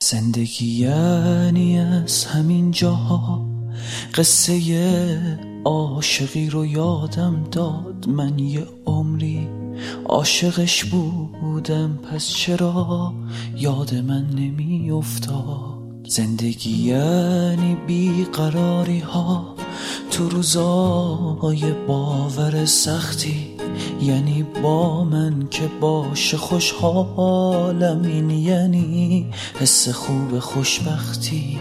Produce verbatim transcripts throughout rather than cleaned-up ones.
زندگی یعنی از همین جاها قصه عاشقی رو یادم داد. من یه عمری عاشقش بودم، پس چرا یاد من نمی افتاد؟ زندگی یعنی بیقراری ها تو روزای باور سختی، یعنی با من که باشه خوشحالم، این یعنی حس خوب خوشبختی.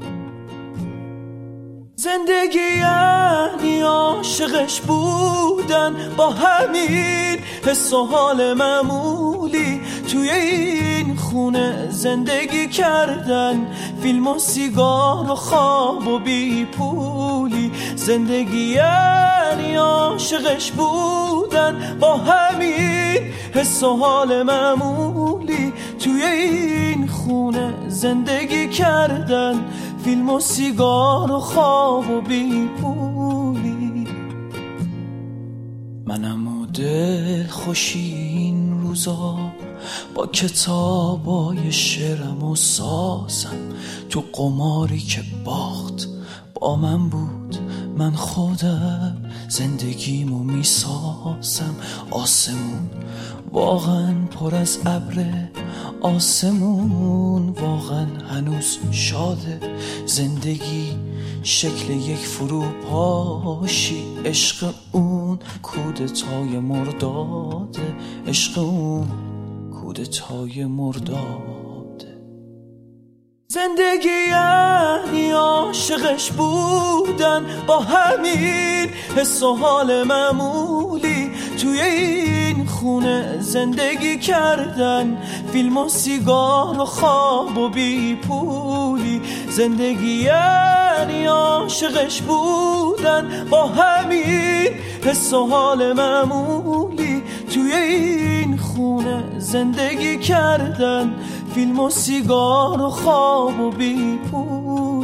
زندگی یعنی عاشقش بودن با همین حس و حال معمولی، توی این خونه زندگی کردن، فیلم و سیگار و خواب و بی پولی. زندگی یعنی عاشقش بودن با همین حس و حال معمولی، توی این خونه زندگی کردن، فیلم و سیگار و خواب و بی پولی. منم و دل خوشی این روزا با کتابای شعرم و سازم، تو قماری که باخت با من بود، من خودم زندگیمو میسازم. آسمون واقعا پر از ابره، آسمون واقعا هنوز شاده. زندگی شکل یک فروپاشی، عشق اون کودتای مرداده، عشق اون کودتای مرداده. زندگی یعنی عاشقش بودن با همین حس و حال معمولی، توی این خونه زندگی کردن، فیلم و سیگار و خواب و بی پولی. زندگی یعنی عاشقش بودن با همین حس و حال معمولی، توی این خونه زندگی کردن، فیلم و سیگار و خواب و بی پولی.